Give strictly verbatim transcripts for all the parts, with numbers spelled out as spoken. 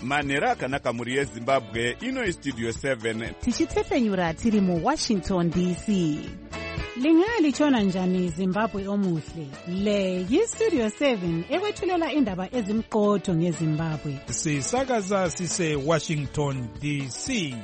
manhero akanaka mhuri yezimbabwe. Ino istudio seven tichitefenyura tiri muwashington D C. Lingalitshona njani Zimbabwe omuhle? Le yistudio seven ekwethulela indaba ezimqotho ngeZimbabwe. Sisakaza sise Washington D C.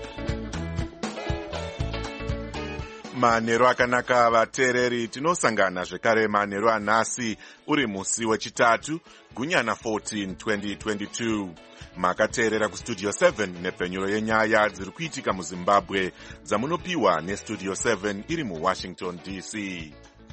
Manhero akanaka vateereri, tinosangana zvekare manhero anhasi uri musi wechitatu gunyana fourteen twenty twenty-two. Makateerera kustudio seven nepfenyuro yenyaya dziri kuitika muZimbabwe dzamunopiwa nestudio seven iri muWashington D C.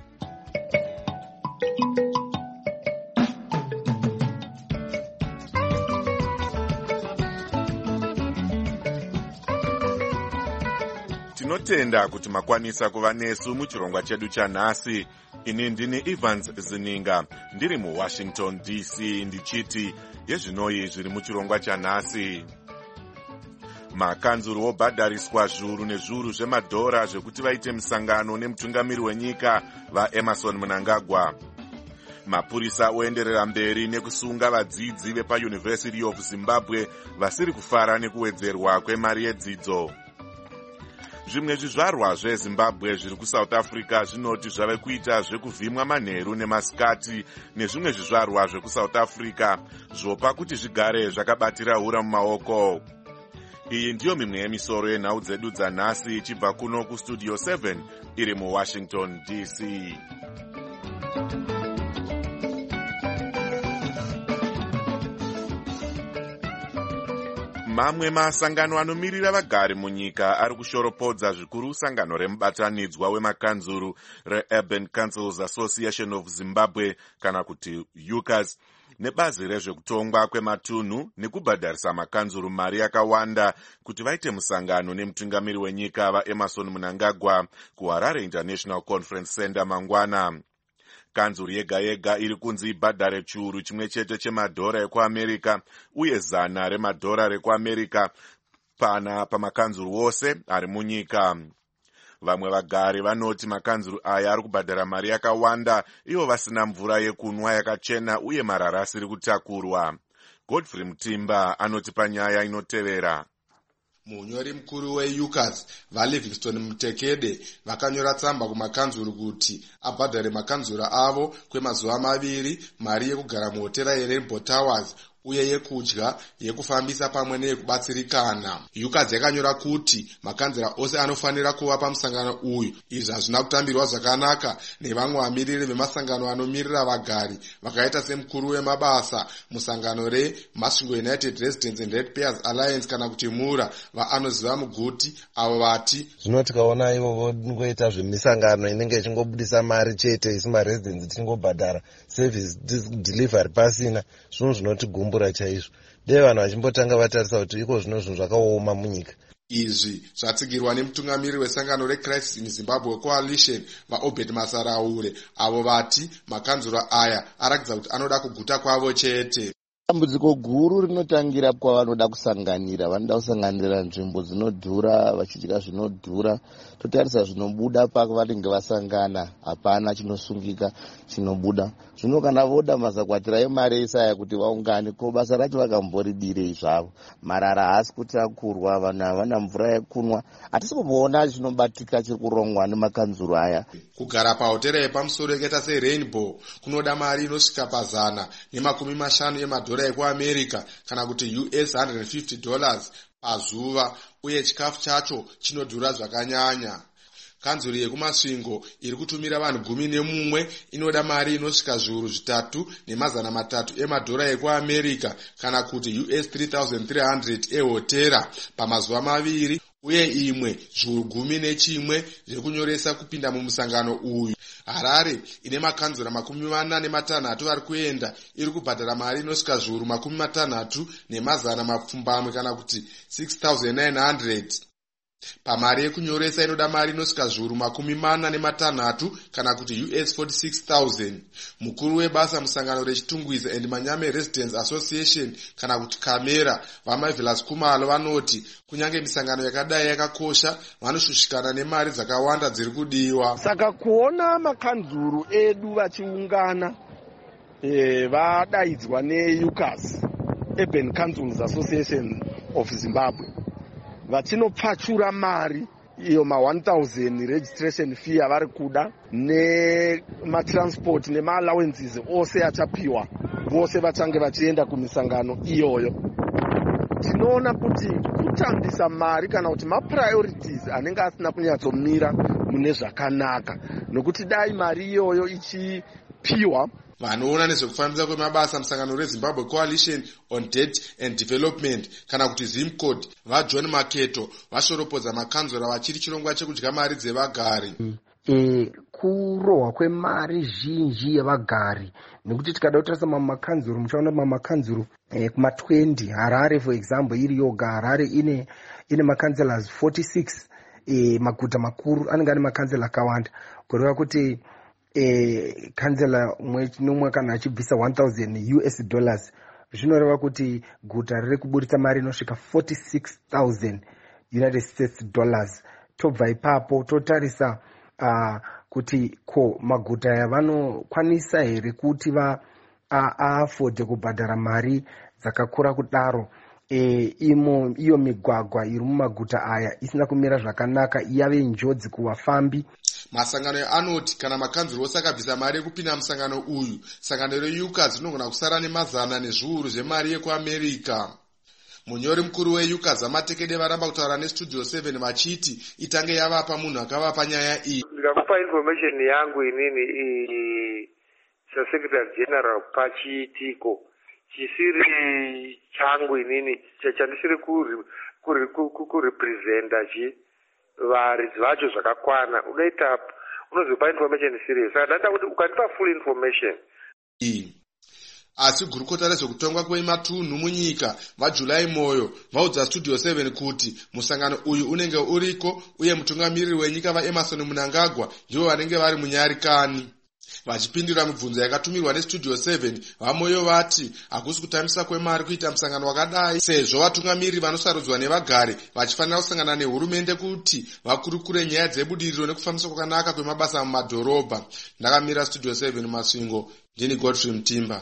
Tinotenda kuti makwanisa kuva nesu muchirongwa chedu chanhasi. Ini ndini Evans Zininga ndiri muWashington D C ndichiti yezvinoi zviri muchirongwa chanhasi. Makanzuru obhadhariswa zviuru nezviuru zvemadhora zvekuti vaite musangano nemutungamiri wenyika vaEmerson Mnangagwa. Mapurisa oenderera mberi nekusunga vadzidzi vepaUniversity of Zimbabwe vasiri kufara nekuwedzerwa kwemari yedzidzo. Zvimwe zvizvarwa zveZimbabwe zviri kuSouth Africa zvinoti zvave kuita zvekuvhimwa manheru nemasikati nezvimwe zvizvarwa zvekuSouth Africa zvopa kuti zvigare zvakabatira hura mumaoko. Iyi ndiyo mimwe yemisoro yenhau dzedu dzanhasi ichibva kuno kustudio seven iri muWashington D C. Mamwe masangano anomirira vagari munyika ari kushoropodza zvikuru sangano remubatanidzwa wemakanzuru reUrban Councils Association of Zimbabwe kana kuti U C A S nebazi rezvekutongwa kwematunhu nekubhadharisa makanzuru mari yakawanda kuti vaite musangano nemutungamiri wenyika vaEmerson Mnangagwa kuHarare International Conference Center mangwana. Kanzuru yega yega iri kunzi ibhadhare chiuru chimwe chete chemadhora ekuAmerika uye zana remadhora rekuAmerika pana pamakanzuru wose ari munyika. Vamwe vagari vanoti makanzuru aya ari kubhadhara mari yakawanda ivo vasina mvura yekunwa yakachena uye marara asiri kutakurwa. Godfrey Mutimba anoti panyaya inotevera. Munyori mukuru weU C A S vaLivingston Mutekede vakanyora tsamba kumakanzuru kuti abhadhare makanzura avo kwemazuva maviri mari yekugara muhotera yeRainbow Towers uye yekudya, yekufambisa pamwe neyekubatsirikana. U C A S yakanyora kuti makanzura ose anofanira kuva pamusangano uyu. Izvi hazvina kutambirwa zvakanaka nevamwe vamiriri vemasangano anomirira vagari vakaita semukuru wemabasa musangano reMasvingo United Residents and Ratepayers Alliance kana kuti Mura vaanoziva muguti avo vati zvino tikaona ivo ngoita zvemisangano inenge ichingobudisa mari chete isi maresidents tichingobhadhara service delivery pasina zvinhu zvinotigumba chaizvo. Dei vanhu vachimbotanga vatarisa kuti iko zvino zvinhu zvakaoma munyika. Izvi zvatsigirwa nemutungamiri wesangano reCrisis in Zimbabwe Coalition vaObed Masaraure avo vati makanzura aya arakidza kuti anoda kuguta kwavo chete. Dambudziko guru rinotangira kwavanoda kusanganira, vanoda kusanganira nzvimbo dzinodhura, vachidya zvinodhura. Totarisa zvinobuda pavanenge vasangana, hapana chinosungika chinobuda. Zvino kana voda mazakwatira emari esaya kuti vaungane, ko basa racho vakamboridire zvavo. Marara haasi kutakurwa, vanhu havana mvura yekunwa. Hatisi kumboona chinobatika chiri kurongwa nemakanzuru aya. Kugara pahotera yepamusoro yakaita seRainbow kunoda mari inosvika pazana nemakumi mashanu yemadhora ekuAmerika kana kuti U S one hundred fifty dollars pazuva uye chikafu chacho chinodhura zvakanyanya. Kanzuru yekumasvingo iri kutumira vanhu gumi nemumwe inoda mari inosvika zviuru zvitatu nemazana matatu emadhora ekuAmerika kana kuti U S three thousand three hundred ehotera pamazuva maviri uye imwe zviuru gumi nechimwe zvekunyoresa kupinda mumusangano uyu. Harare ine makanzura makumi mana nematanhatu vari kuenda iri kubhadhara mari inosvika zviuru makumi matanhatu nemazana mapfumbamwe kana kuti six thousand nine hundred. Pamari yekunyoresa inoda mari inosvika zviuru makumi mana nematanhatu kana kuti U S forty-six thousand. Mukuru webasa musangano rechitungwiza and Manyame Residents Association kana kuti Kamera vaMarvelous Kumalo vanoti kunyange misangano yakadai yakakosha vanoshushikana nemari dzakawanda dziri kudiwa. Saka kuona makanzuru edu vachiungana eh vadaidzwa neU C A S Urban Councils Association of Zimbabwe vachinopfachura mari iyo ma one thousand registration fee avari kuda nematransport nema-allowances ose achapiwa vose vachange vachienda kumisangano iyoyo. Tinoona kuti kutambisa mari kana kuti mapriorities anenge asina kunyatsomira mune zvakanaka, nokuti dai mari iyoyo ichipiwa. Vanoona nezvekufambisa kwemabasa musangano reZimbabwe Coalition on Debt and Development kana kuti ZimCode vaJohn Maketo vashoropodza makanzura vachiri chirongwa chekudya mari dzevagari. Mm. E, kurohwa kwemari zhinji yevagari, nekuti tikada kutarisa mamakanzuru muchaona mamakanzuru e, kuma twenty. Harare for example iri yoga Harare ine ine makanzela forty-six. E, maguta makuru anenge ane makanzela akawanda, kureva kuti e, kanzela umwe nomwe kana achibvisa one thousand U S dollars zvinoreva kuti guta riri kuburitsa mari inosvika forty-six thousand United States dollars. Tobva ipapo totarisa uh, kuti ko maguta yavanokwanisa here kuti va aafode kubhadhara mari dzakakura kudaro. E, imo iyo migwagwa iri mumaguta aya isina kumira zvakanaka, yave njodzi kuvafambi. Masangano anoti kana makanzuro osakabvisa mari yekupinda musangano uyu, sangano reUCAS rinogona kusara nemazana nezviuru zvemari yekuAmerica. Munyori mukuru weUCAS Amatekede varamba kutaura neStudio seven vachiti itange yavapa munhu akavapa nyaya iyi. Ndikakupa information yangu inini i Secretary General pachitiko chisiri changu inini chandisiri kurepresenta chi varidzi vacho zvakakwana. Unoita unozopa information serious. Saka ndanda kuti ukanipa full information. I asi gurukota rezvekutongwa kwematunhu munyika vaJulai Moyo vaudza Studio seven kuti musangano uyu unenge uriko uye mutungamiriri wenyika vaEmerson Mnangagwa ndivo vanenge vari munyarikani. Vachipindura mibvunzo yakatumirwa neStudio seven, vaMoyo vati hakusi kutambisa kwemari kuita musangano wakadai, sezvo vatungamiriri vanosarudzwa nevagari vachifanira kusangana nehurumende kuti vakurukure nyaya dzebudiriro nekufambiswa kwakanaka kwemabasa mumadhorobha. Ndakamira Studio seven Masvingo, ndini Godfrey Mtimba.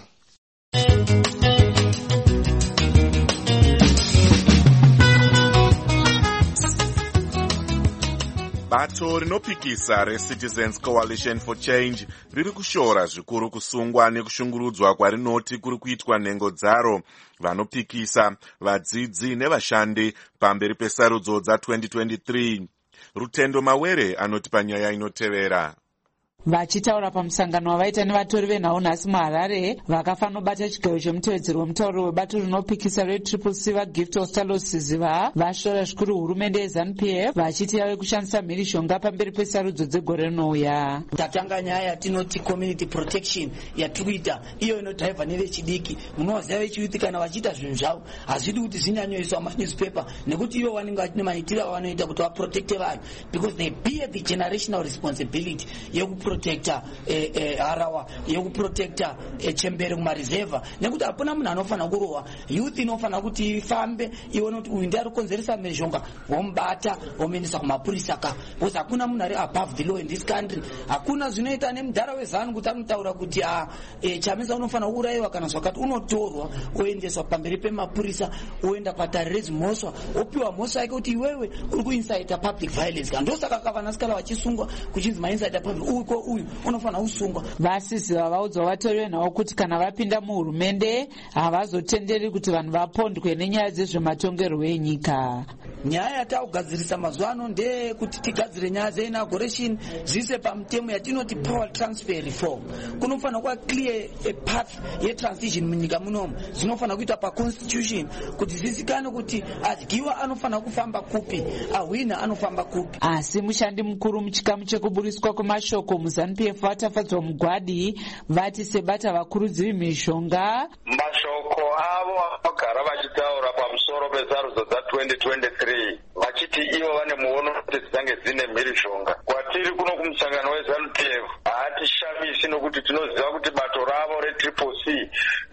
Bato rinopikisa reCitizens Coalition for Change riri kushora zvikuru kusungwa nekushungurudzwa kwarinoti kuri kuitwa nhengo dzaro vanopikisa, vadzidzi nevashandi pamberi pesarudzo dza twenty twenty-three. Rutendo Mawere anoti panyaya inotevera. Vachitaura pamusangano wavaita nevatori venhau nhasi muHarare, vakafanobata chigairo chemutevedzeri wemutauro webato rinopikisa retriple C vaGift Ostalosiziva vashora zvikuru hurumende yeZANU-P F vachiti yave kushandisa mhirishonga pamberi pesarudzo dzegore rinouya. Tatanga nyaya yatinoti community protection yatiri kuita iyo inodhaivha nevechidiki. Munovaziva vechiyuthi kana vachiita zvinhu zvavo hazvidi kuti zvinyanyoiswa manewspaper, nekuti ivo vanenge vachine maitiro avanoita kuti vaprotecte vanhu, because they bear the generational responsibility yeku protector eh, eh, harawa yekuprotecta eh, chembere kumareserva, nekuti hapana munhu anofanira kurohwa. Youth inofanira kuti ifambe ione kuti uyu ndiye ari kukonzeresa mhizhonga, womubata womuendesa kumapurisa ka, because hakuna munhu ari above the law in this country. Hakuna zvinoita nemudhara weZANU kuti anotaura kuti ah, eh, chamisa unofanira kuurayiwa kana zvakati, unotorwa oendeswa pamberi pemapurisa, oenda patariro redzimhosva, opiwa mhosva yake kuti iwewe uri kuincita public violence. Ndosaka kavanasikana vachisungwa kuchinzi maincita public uko uyu unofanira kusungwa. Vasizi vavaudza vatori venhau kuti kana vapinda muhurumende havazotenderi kuti vanhu vapondwe nenyaya dzezvematongerwo enyika. Nyaya yataugadzirisa mazuva ano ndeyekuti tigadzire nyaya dzeinaugguration zvise pamutemo yatinoti power transfer reform. Kunofanira kuva clear a path yetransition munyika munomu, zvinofanira kuita paconstitution kuti zvizikanwe kuti adyiwa anofanira kufamba kupi, ahwina anofamba kupi. Asi mushandi mukuru muchikamu chekuburiswa kwemashoko muZANU-P F vatafadzwa mugwadi vati sebata vakurudziri mhishonga mashoko avo vanogara vachitaura pamusoro pesarudzo dza twenty twenty-three vachiti ivo vane muono kuti dzange dzine mhirishonga. Kwatiri kuno kumusangano weZANU-P F hatishamisi nokuti tinoziva kuti bato ravo retriple C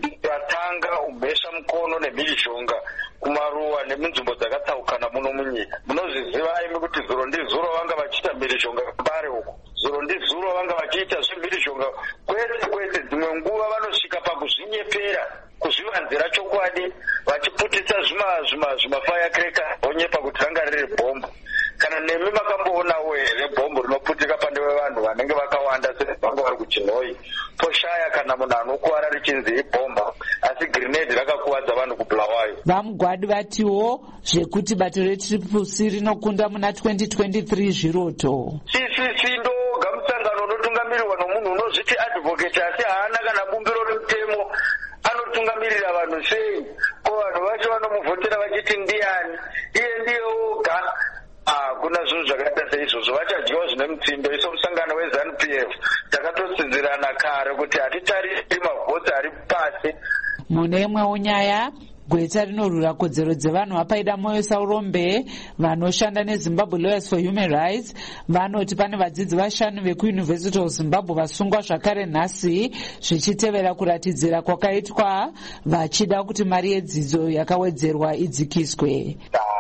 ratanga umhesha mukono nemhirishonga kumaruwa nemunzvimbo dzakatsaukana muno munyika. Munozviziva aimi kuti zuro ndizuro vanga vachiita mhirishonga pare uko, zuro ndizuro vanga vachiita zvemhirishonga kwese kwese. Dzimwe nguva vanosvika pakuzvinyepera, kuzvivanzira chokwadi Noi toshaya kana munhu anokuwara richinzi ibhomba, asi grenade rakakuwadza vanhu kuBulawayo. Vamugwadi vatiwo zvekuti bato retriple C rinokunda muna twenty twenty-three zviroto. C C C ndoga musangano unotungamirirwa nomunhu unozviti advocate asi haana kana bumbiro remutemo. Anotungamirira vanhu sei? Ko vanhu vacho vanomuvhotera vachiti ndiani? Iye ndiye oga. Ah, kuna zvinhu zvakaita seizvozvo vachadyiwa zvine mutsindo. Iso musangano weZANU P F takatotsinzirana kare kuti hatitariri mavhotsi ari pasi. Mune imwewo nyaya, Gweta rinorwira kodzero dzevanhu vapaida Moyo Saurombe vanoshanda neZimbabwe Lawyers for Human Rights vanoti pane vadzidzi vashanu vekuUniversity of Zimbabwe vasungwa zvakare nhasi zvichitevera kuratidzira kwakaitwa vachida kuti mari yedzidzo yakawedzerwa idzikiswe.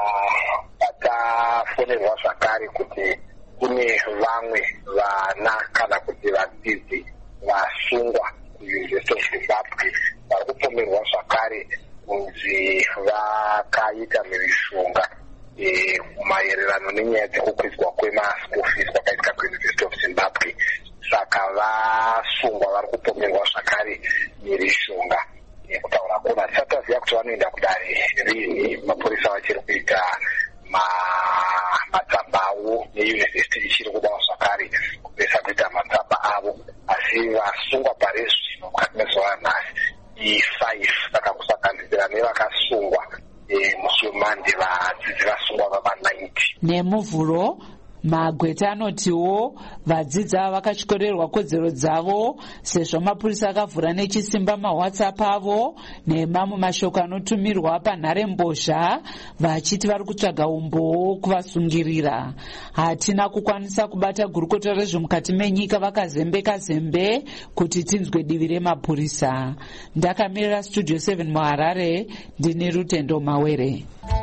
Tafonerwa zvakare kuti kune vamwe vana kana kuti vadzidzi vasungwa kuUniversity of Zimbabwe vari kupomerwa zvakare kunzi vakaita mhirizhonga maererano nenyaya dzekukwidzwa kwema-school fees kwakaitika kuUniversity of Zimbabwe. Saka vasungwa vari kupomerwa zvakare mhirizhonga kutaura kuna tisataziva kuti vanoenda kudare rini. Mapurisa vachiri kuita matsamba avo neyunivhesiti ichiri kudawo zvakare kupesa kuita matsamba avo, asi vasungwa pari zvino mukati mezuva ranhasi i5 saka kusanganisira nevakasungwa muSumande vadzidzi vasungwa vava ninety. Nemuvhuro Magweta anotiwo vadzidzi ava vakatyorerwa kodzero dzavo sezvo mapurisa akavhura nechisimba maWhatsApp avo nemamwe mashoko anotumirwa panharembozha vachiti vari kutsvaga umbowo kuvasungirira. Hatina kukwanisa kubata gurukota rezvemukati menyika vakazembeka zembe kuti tinzwe divi remapurisa. Ndakamirira Studio seven muHarare, ndini Rutendo Mawere.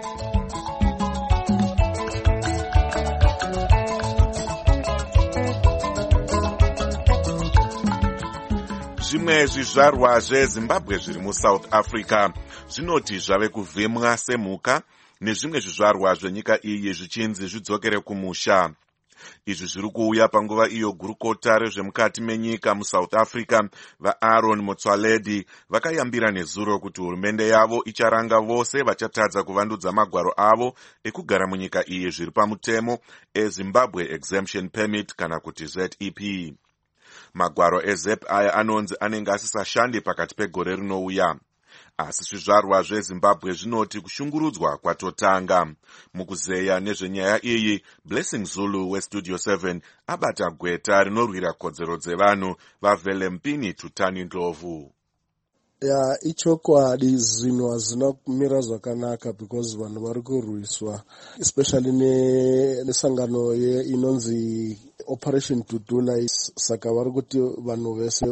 Zvimwe zvizvarwa zveZimbabwe zviri muSouth Africa zvinoti zvave kuvhimwa semhuka nezvimwe zvizvarwa zvenyika iyi zvichinzi zvidzokere kumusha. Izvi zviri kuuya panguva iyo gurukota rezvemukati menyika muSouth Africa vaAaron Motsoaledi vakayambira nezuro kuti hurumende yavo icharanga vose vachatadza kuvandudza magwaro avo ekugara munyika iyi zviri pamutemo eZimbabwe Exemption Permit kana kuti Z E P. Magwaro eZ E P aya anonzi anenge asisashande pakati pegore rinouya. Asi zvizvarwa zveZimbabwe zvinoti kushungurudzwa kwatotanga. Mukuzeya nezvenyaya iyi, Blessing Zulu weStudio seven abata gweta rinorwira kodzero dzevanhu vaVele Mpini Tutani Ndlovu. Ya ichokwadi zvinhu hazvina kumira zvakanaka because vanhu vari kurwiswa especially nesangano inonzi Operation Tutula. Saka vari kuti vanhu vese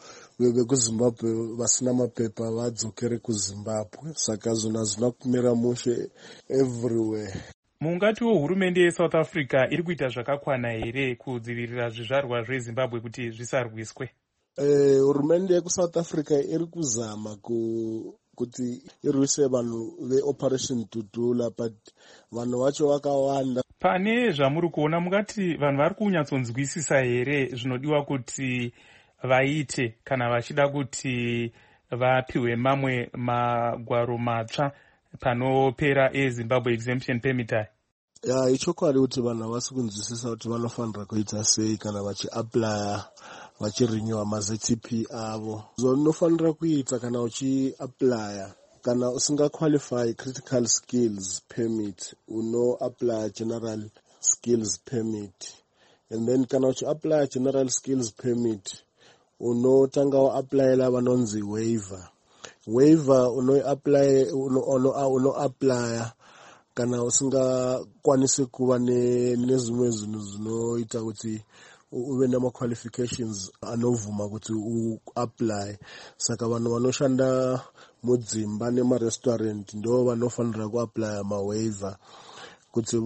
vekuZimbabwe vasina mapepa vadzokere kuZimbabwe. Saka zvinhu hazvina kumira mushe everywhere. Mungatiwo hurumende yeSouth Africa iri kuita zvakakwana here kudzivirira zvizvarwa zveZimbabwe kuti zvisarwiswe? Eh, hurumende yekuSouth Africa iri kuzama ku, kuti irwise vanhu veOperation Tutula, but vanhu vacho vakawanda. Pane zvamuri kuona mungati vanhu vari kunyatsonzwisisa here zvinodiwa kuti vaite kana vachida kuti vapiwe mamwe magwaro matsva panopera eZimbabwe Exemption Permit? Ya ichokwadi kuti vanhu havasi kunzwisisa kuti vanofanira kuita sei kana vachiaplya vachirenewa maZ T P avo. Zvaunofanira kuita kana uchiaplya, kana usinga qualify critical skills permit, uno apply general skills permit. And then kana uchiapply general skills permit, unotanga uapplyela vanonzi waiver. Waiver uno apply uno uno, uno apply kana usingakwanisi kuva nezvimwe zvinhu zvinoita kuti uve nama-qualifications anovhuma kuti uapply. Saka vanhu vanoshanda mudzimba nemarestaurant ndo vanofanira kuapply mawaiver kuti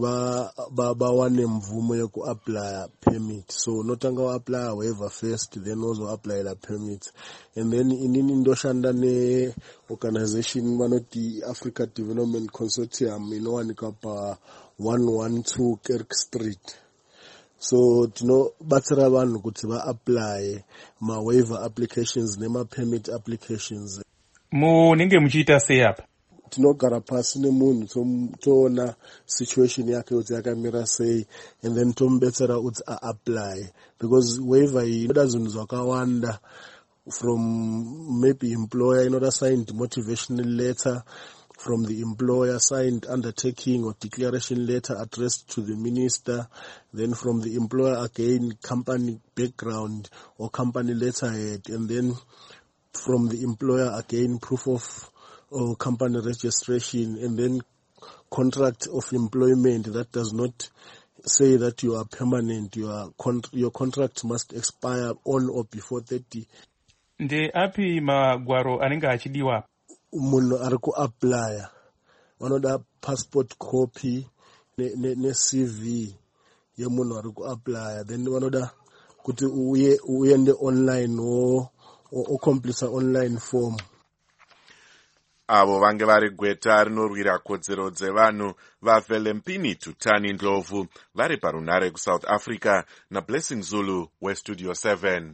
vawane mvumo yekuapply permit. So unotanga uapply waiver first, then uzoapply la permit. And then inini ndoshanda ne-organization vanoti Africa Development Consortium inowanika pa one twelve Kirk Street. so tinobatsira vanhu kuti vaapply mawaiver applications nema-permit applications. Munenge muchiita sei apa? Tinogara pasi nemunhu toona situation yake kuti yakamira sei and then tomubetsera kuti aapply, because waiver iyi inoda zvinhu zvakawanda, from maybe employer inoda signed motivational letter from the employer, signed undertaking or declaration letter addressed to the minister, then from the employer again company background or company letterhead, and then from the employer again proof of or company registration, and then contract of employment that does not say that you are permanent. Your, con your contract must expire on or before thirty. Nde api magwaro anenge achidiwa? Munhu ari kuapply vanoda passport copy ne, ne, ne C V yemunhu ari kuapply, then vanoda kuti uye uende online o o complete online form. Avo vange vari gweta rinorwira kodzero dzevanhu vaFelempini Tutani Ndlovu vari parunare kuSouth Africa naBlessing Zulu weStudio seven.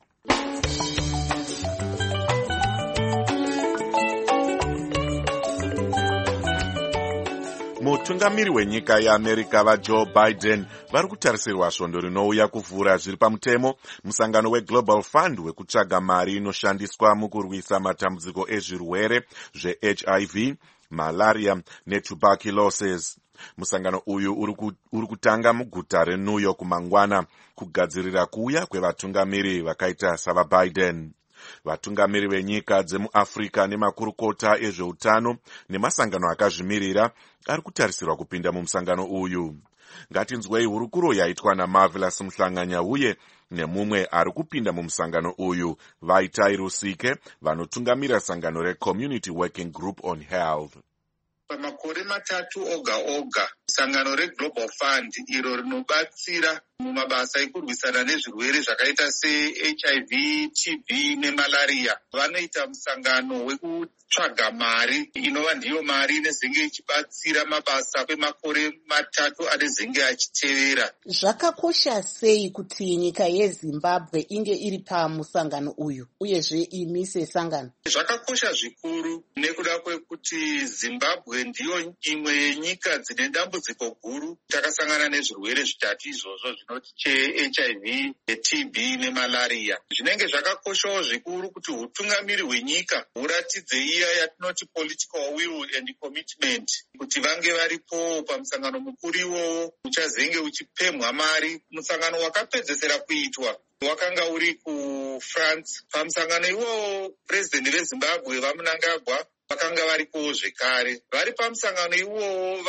Mutungamiri wenyika yeAmerica vaJoe Biden vari kutarisirwa svondo rinouya kuvhura zviri pamutemo musangano weGlobal Fund wekutsvaga mari inoshandiswa mukurwisa matambudziko ezvirwere zveH I V, malaria netuberculosis. Musangano uyu uri kutanga muguta reNew York mangwana kugadzirira kuuya kwevatungamiri vakaita savaBiden. Vatungamiri venyika dzemuAfrica nemakurukota ezveutano nemasangano akazvimirira ari kutarisirwa kupinda mumusangano uyu. Ngatinzwei hurukuro yaitwa naMarvelous Mhlanganya uye nemumwe ari kupinda mumusangano uyu, Vaitai Rusike, vanotungamira sangano reCommunity Working Group on Health. Pamakore matatu oga oga, sangano reGlobal Fund iro rinobatsira mumabasa ekurwisana nezvirwere zvakaita seH I V, T B nemalaria, vanoita musangano wekutsvaga mari inova ndiyo mari inezenge ichibatsira mabasa kwemakore matatu anezenge achitevera. Zvakakosha sei kuti nyika yeZimbabwe inge iri pamusangano uyu uyezve imi sesangano? Zvakakosha zvikuru nekuda kwekuti Zimbabwe ndiyo imwe yenyika dzine dambudziko guru. Takasangana nezvirwere zvitatu izvozvo zvinoti cheH I V, T B nemalaria. Zvinenge zvakakoshawo zvikuru kuti utungamiri hwenyika huratidze iya yatinoti political will and commitment, kuti vange varipo pamusangano mukuru iwowo uchazenge uchipemhwa mari. Musangano wakapedzesera kuitwa wakanga uri kuFrance. Pamusangano iwowo president veZimbabwe vaMnangagwa vakanga varipo zvekare. Vari pamusangano iwowo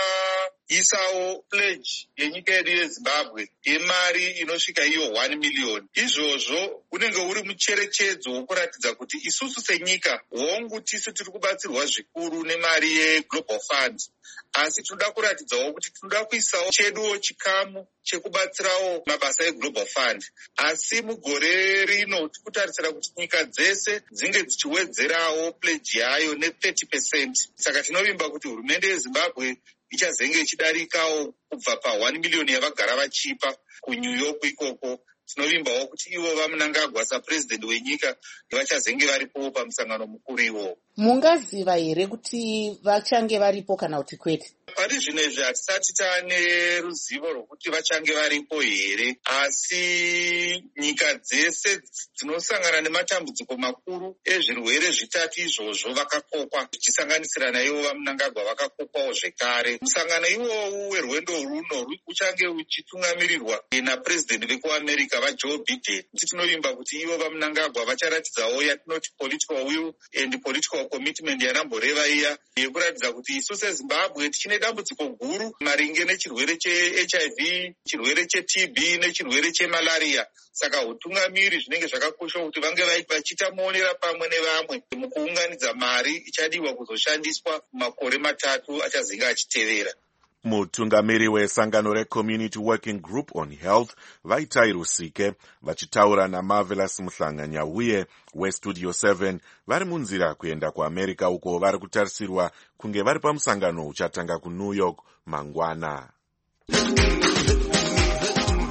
vakaisawo pledge yenyika yedu yeZimbabwe yemari inosvika iyo one million. Izvozvo unenge uri mucherechedzo wokuratidza kuti isusu senyika hongu tisu tiri kubatsirwa zvikuru nemari yeGlobal Fund, asi tinoda kuratidzawo kuti tinoda kuisawo cheduwo chikamu chekubatsirawo mabasa eGlobal Fund. Asi mugore rino tikutarisira kuti nyika dzese dzinge dzichiwedzerawo pledge yayo ne thirty percent. Saka tinovimba kuti hurumende yeZimbabwe ichazenge ichidarikawo kubva pa one million yavagara vachipa kuNew York ikoko. Tinovimbawo kuti ivo vaMnangagwa sapresident wenyika vachazenge varipo pamusangano mukuru iwowo. Mungaziva here kuti vachange varipo kana kuti kwete? Pari zvino izvi hatisati taane ruzivo rwokuti vachange varipo here, asi nyika dzese dzinosangana nematambudziko makuru ezvirwere zvitatu izvozvo vakakokwa, zvichisanganisira naivo vaMnangagwa vakakokwawo zvekare. Musangano iwowu werwendo runo uchange uchitungamirirwa napresident vekuAmerica vaJoe Biden. Tinovimba kuti ivo vaMnangagwa vacharatidzawo yatinoti political will and political commitment yanamboreva iya yekuratidza kuti isu seZimbabwe tichine dambudziko guru maringe nechirwere cheH I V, chirwere cheT B nechirwere chemalaria. Saka utungamiri zvinenge zvakakosha kuti vange vachiita muonera pamwe nevamwe mukuunganidza mari ichadiwa kuzoshandiswa makore matatu achazenge achitevera. Mutungamiri wesangano reCommunity Working Group on Health Vaitai Rusike vachitaura naMarvelous Mhlanganya uye weStudio seven vari munzira kuenda kuAmerica uko vari kutarisirwa kunge vari pamusangano uchatanga kuNew York mangwana.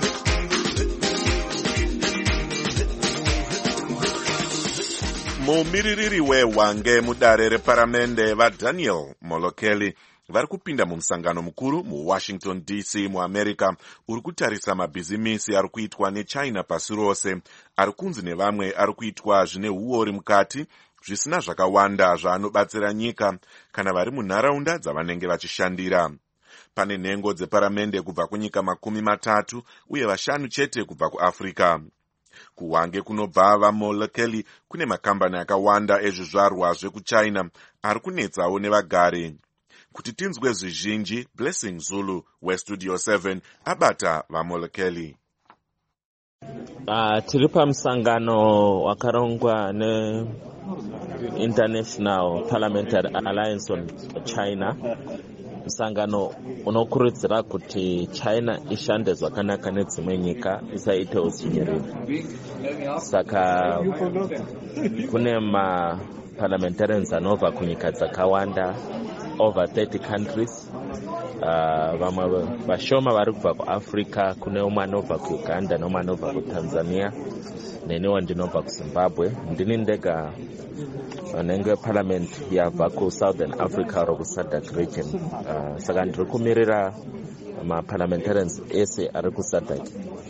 mumiririri wehwange mudare reparamende vadaniel molokeli vari kupinda mumusangano mukuru muwashington D C muamerica uri kutarisa mabhizimisi ari kuitwa nechina pasi rose, ari kunzi nevamwe ari kuitwa zvine uori mukati, zvisina zvakawanda zvaanobatsira nyika kana vari munharaunda dzavanenge vachishandira. Pane nhengo dzeparamende kubva kunyika makumi matatu uye vashanu chete kubva kuafrica. Kuhwange kunobva vaMolokeli kune makambani akawanda ezvizvarwa zvekuchina ari kunetsawo nevagari. Kuti tinzwe zvizhinji, Blessing Zulu weStudio seven abata vaMolokeli. Uh, tiri pamusangano wakarongwa ne-International Parliamentary Alliance on China. Musangano unokurudzira kuti China ishande zvakanaka nedzimwe nyika, isaite utsinyiriri. Saka kune ma-parliamentarians anobva kunyika dzakawanda, over thirty countries. Uh, vamwe vashoma vari kubva kuAfrica, kune umwe anobva kuUganda neumwe anobva kuTanzania, nenewo ndinobva kuZimbabwe. Ndini ndega vanenge parliament yabva kuSouthern Africa ro kuSADC region. Uh, saka ndiri kumirira ma-parliamentarians ese ari kuSADC.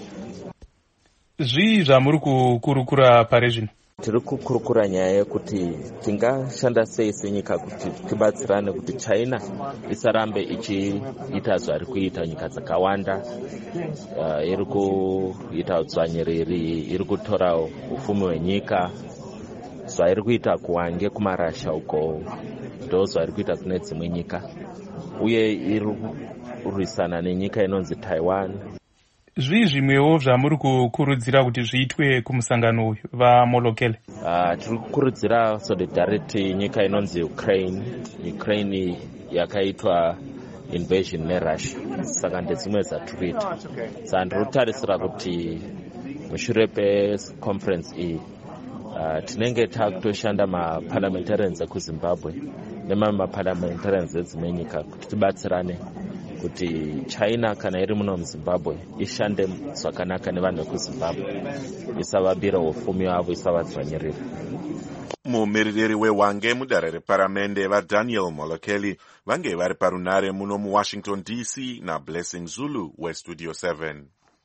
Zvii zvamuri kukurukura parizvino? Tiri kukurukura nyaya yekuti tingashanda sei senyika kuti tibatsirane kuti China isarambe ichiita zvari kuita nyika dzakawanda. Uh, iri kuita udzvanyiriri, iri kutora ufumi hwenyika, zvairi kuita kuhwange kumarasha uko ndo zvairi kuita kune dzimwe nyika, uye iri kurwisana nenyika inonzi Taiwan. Zvii zvimwewo zvamuri kukurudzira kuti zviitwe kumusangano uyu vaMolokeli? Uh, tiri kukurudzira solidarity nyika inonzi Ukraine. Ukraine yakaitwa invasion neRussia, saka ndedzimwe dzatiri kuita. Saka ndiri kutarisira kuti mushure peconference iyi uh, tinenge takutoshanda ma-parliamentarians ekuZimbabwe nemamwe ma-parliamentarians edzimwe nyika kuti tibatsirane kuti China kana iri muno muZimbabwe ishande zvakanaka nevanhu vekuZimbabwe, isavabira ufumi wavo, isavadzvanyirira. Mumiririri wehwange mudare reparamende vaDaniel Molokeli vange vari parunare muno muWashington D C naBlessing Zulu weStudio seven.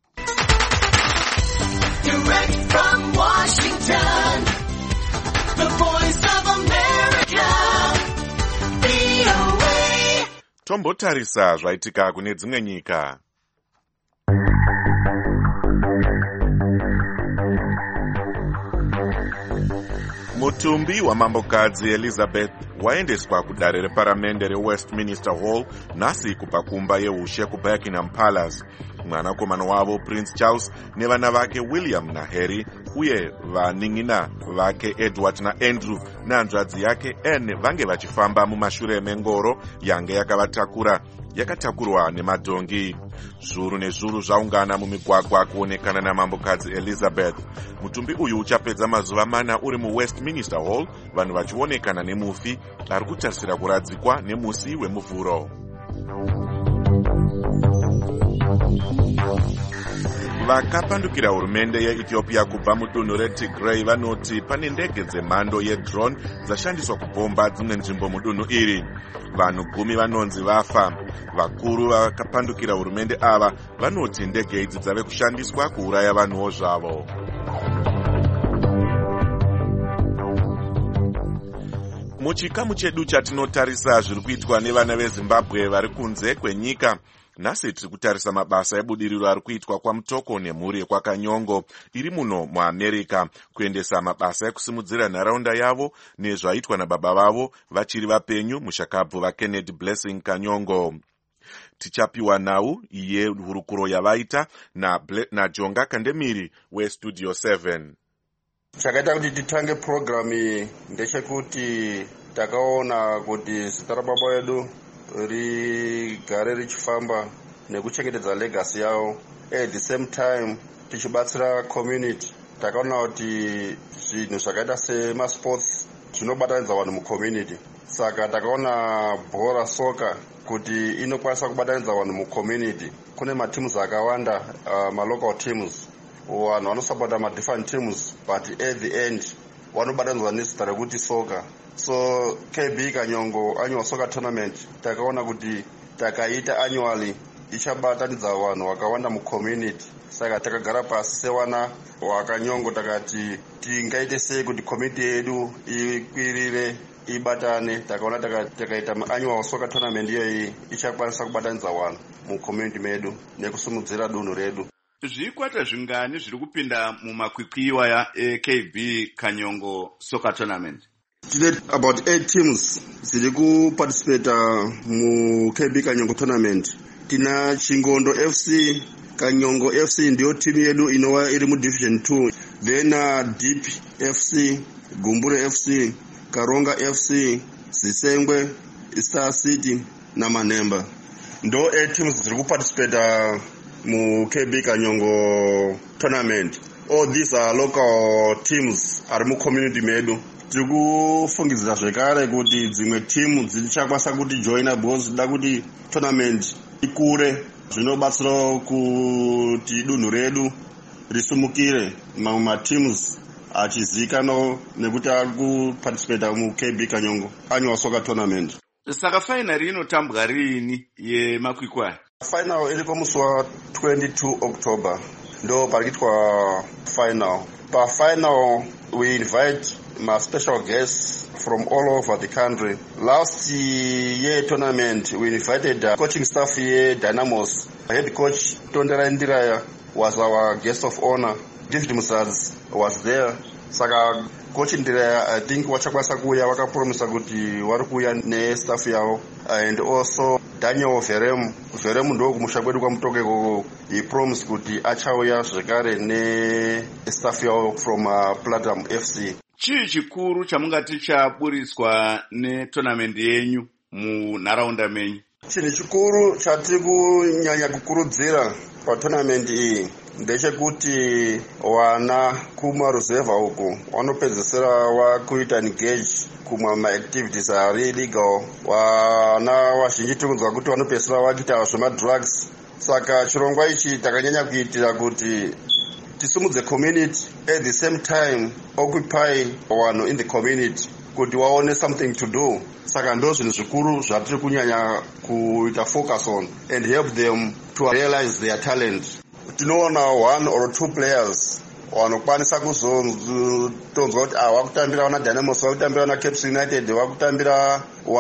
Direct from Washington, the voice of America, V O A. Tombotarisa zvaitika kune dzimwe nyika. Mutumbi wamambokadzi Elizabeth waendeswa kudare reparamende reWestminster Hall nhasi kubva kumba yeushe kuBuckingham Palace. Mwanakomana wavo Prince Charles nevana vake William naHarry uye vaning'ina vake Edward naAndrew nehanzvadzi yake Anne vange vachifamba mumashure mengoro yange yakavatakura, yakatakurwa nemadhongi. Zviuru nezviuru zvaungana mumigwagwa kuonekana namambokadzi Elizabeth. Mutumbi uyu uchapedza mazuva mana uri muWestminster Hall, vanhu vachionekana nemufi ari kutarisira kuradzikwa nemusi wemuvhuro. Vakapandukira hurumende yeEthiopia kubva mudunhu reTigray vanoti pane ndege dzemhando yedrone dzashandiswa kubhomba dzimwe nzvimbo mudunhu iri. Vanhu gumi vanonzi vafa. Vakuru vakapandukira hurumende ava vanoti ndege idzi dzave kushandiswa kuuraya vanhuwo zvavo. Muchikamu chedu chatinotarisa zviri kuitwa nevana veZimbabwe vari kunze kwenyika, nhasi tiri kutarisa mabasa ebudiriro ari kuitwa kwamutoko nemhuri yekwakanyongo iri muno muAmerica kuendesa mabasa ekusimudzira nharaunda yavo nezvaitwa nababa vavo vachiri vapenyu mushakabvu vaKennedy Blessing Kanyongo. Tichapiwa nhau iye hurukuro yavaita naJonga na Kandemiri weStudio seven. Chakaita kuti titange program iyi ndechekuti takaona kuti zita rababa wedu rigare richifamba nekuchengetedza legacy yavo, at the same time tichibatsira community. Takaona kuti zvinhu zvakaita semasports zvinobatanidza vanhu mucommunity, saka takaona bhora soka kuti inokwanisa kubatanidza vanhu mucommunity. Kune mateams akawanda, uh, malocal teams, vanhu vanosapota madifferent teams, but at the end vanobatanidzwa nezita rekuti soka. So K B Kanyongo annual soccer tournament takaona kuti takaita annually ichabatanidza vanhu vakawanda mucommunity. Saka takagara pasi sewana waKanyongo takati tingaite sei kuti community yedu ikwirire ibatane. Takaona takaita annual soccer tournament iyoyi ichakwanisa kubatanidza vanhu mucommunity medu nekusumudzira dunhu redu. Zvikwata zvingani zviri kupinda mumakwikwiwa ya K B Kanyongo soccer tournament? Tine about eight teams ziri kuparticipate mu K B Kanyongo tournament. Tina Chingondo F C, Kanyongo F C ndiyo team yedu inova iri mu division two. Then uh, Deep F C, Gumbure F C, Karonga F C, Zisengwe, Star City na Manemba. Ndo eight teams ziri kuparticipate uh, mu K B Kanyongo tournament. All these are local teams ari mu community medu. Tiri kufungidzira zvekare kuti dzimwe timu dzichakwanisa kuti joina because da kuti tournament ikure. Zvinobatsira kuti dunhu redu risumukire. Mamwe mateams achizikanwa nekuti ari kuparticipate mu K B Kanyongo annual soccer tournament. Saka final inotambwa rini yemakwikwi? Final iri musi wa twenty-two October ndo parikuitwa final. Pa final we invite my special guests from all over the country. Last year tournament we invited the coaching staff here Dynamos. Head coach Tondera Ndiraya was our guest of honor. David Musadzi was there. Saka coach Ndiraya I think wachakwanisa kuya vakapromisa kuti vari kuya nestaff yavo, and also Daniel Verem Verem ndo kumusha kwedu kwamutoke koko he promised kuti achauya zvekare nestaff yavo from uh, Platinum F C. Chii chikuru chamungati chaburiswa netournament yenyu munharaunda menyu? Chinhu chikuru chatiri kunyanya kukurudzira patournament iyi ndechekuti wana kumaruzevha uku vanopedzisira vakuita engage kumwe maactivities ari illegal. Wana vazhinji tiri kunzwa kuti vanopedzisira vakuita zvemadrugs. Saka chirongwa ichi takanyanya kuitira kuti tisumudze community, at the same time occupy vanhu in the community kuti waone something to do. Saka ndo zvinhu zvikuru zvatiri kunyanya kuita focus on and help them to realize their talent. Tinoona one or two players vanokwanisa kuzotonzwa kuti ah vakutambira wana Dynamos, vakutambira wana Cape United, vakutambira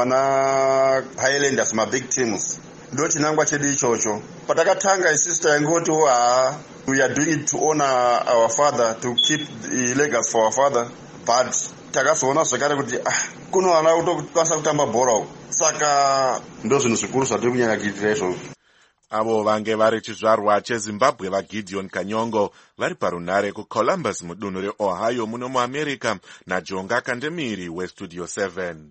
wana Highlanders, ma big teams. Ndo chinangwa chedu ichocho. Patakatanga isusu taingoti ah we are doing it to honor our father, to keep the legacy for our father, but takazoona zvekare kuti ah kuno vana kutokwanisa kutamba bhora. Saka ndo zvinhu zvikuru zvatiri kunyanya kuitira izvozvo. Avo vange vari chizvarwa cheZimbabwe vaGideon Kanyongo vari parunhare kuColumbus mudunhu reOhio muno muAmerica naJonga Kandemiri weStudio seven.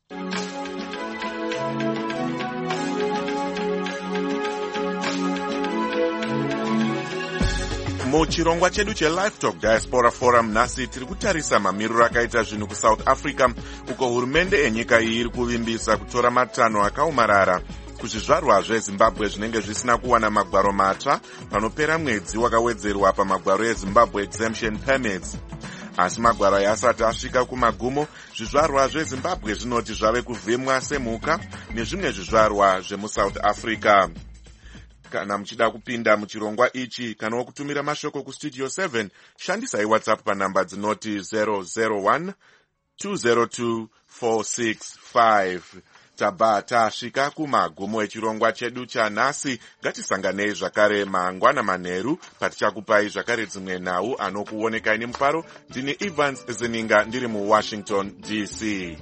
Muchirongwa chedu cheLive Talk Diaspora Forum nhasi tiri kutarisa mamiriro akaita zvinhu kuSouth Africa uko hurumende enyika iyi iri kuvimbisa kutora matanho akaomarara kuzvizvarwa zveZimbabwe zvinenge zvisina kuwana magwaro matsva panopera mwedzi wakawedzerwa pamagwaro eZimbabwe exemption permits. Asi magwaro aya asati asvika kumagumo, zvizvarwa zveZimbabwe zvinoti zvave kuvhimwa semhuka nezvimwe zvizvarwa zvemuSouth Africa. Kana muchida kupinda muchirongwa ichi kana kutumira mashoko kuStudio seven, shandisai WhatsApp panhamba dzinoti zero zero one two zero two four six five. Tabva tasvika kumagumo echirongwa chedu chanhasi. Ngatisanganei zvakare mangwana manheru patichakupai zvakare dzimwe nhau anokuonekai nemufaro. Ndini Evans Zininga ndiri muWashington D C.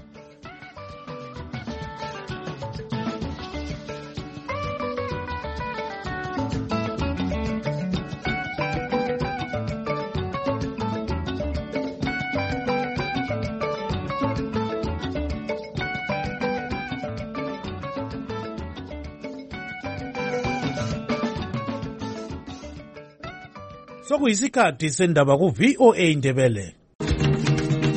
Sokuyisikhathi sendaba ku V O A Ndebele.